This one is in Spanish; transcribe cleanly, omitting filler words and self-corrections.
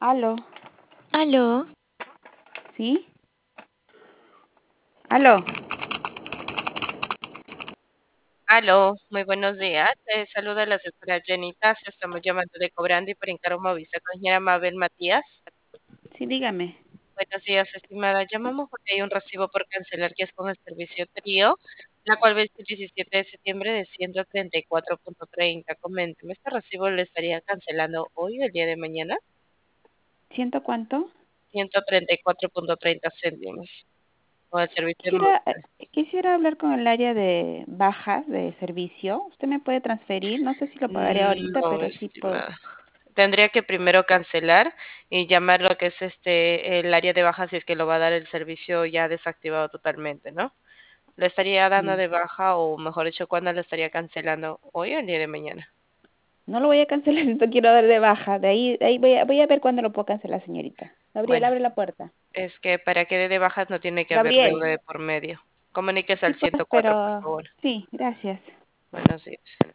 Aló, Aló, ¿sí? Aló, Aló, muy buenos días. Saluda la asesora Jenita. Estamos llamando de Cobrando y para encargo Movisa con señora Mabel Matías. sí, dígame. Buenos días, estimada. Llamamos porque hay un recibo por cancelar que es con el servicio Trío, la cual vence el 17 de septiembre de 134.30. Coménteme, ¿este recibo lo estaría cancelando hoy o el día de mañana? ¿Siento cuánto? 134.30 céntimos con el servicio de Quisiera, Movisa. quisiera hablar con el área de bajas de servicio. ¿Usted me puede transferir? No sé si lo pagaré ahorita, No, pero sí puedo. estimada. Tendría que primero cancelar y llamar lo que es el área de baja si es que lo va a dar el servicio ya desactivado totalmente, ¿no? ¿Lo estaría dando Mm. de baja o mejor dicho, cuándo lo estaría cancelando? ¿Hoy o el día de mañana? No lo voy a cancelar, esto quiero dar de baja. De ahí voy a ver cuándo lo puedo cancelar, señorita. Gabriel, Bueno, abre la puerta. es que para que dé de bajas no tiene que haber Gabriel. deuda de por medio. Comuníquese Sí, al pues, 104, por pero favor. sí, gracias. Buenos días.